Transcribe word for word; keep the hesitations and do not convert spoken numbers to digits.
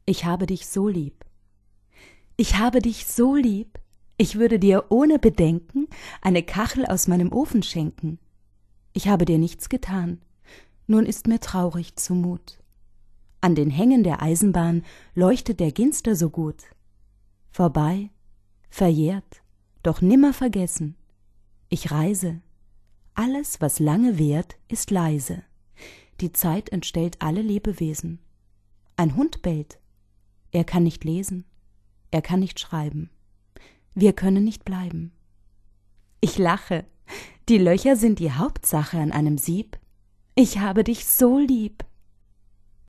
Ich habe dich so lieb. Ich habe dich so lieb, ich würde dir ohne Bedenken eine Kachel aus meinem Ofen schenken. Ich habe dir nichts getan, nun ist mir traurig zumut. An den Hängen der Eisenbahn leuchtet der Ginster so gut. Vorbei, verjährt, doch nimmer vergessen. Ich reise, alles, was lange währt, ist leise. Die Zeit entstellt alle Lebewesen. Ein Hund bellt, er kann nicht lesen, er kann nicht schreiben. Wir können nicht bleiben. Ich lache, die Löcher sind die Hauptsache an einem Sieb. Ich habe dich so lieb.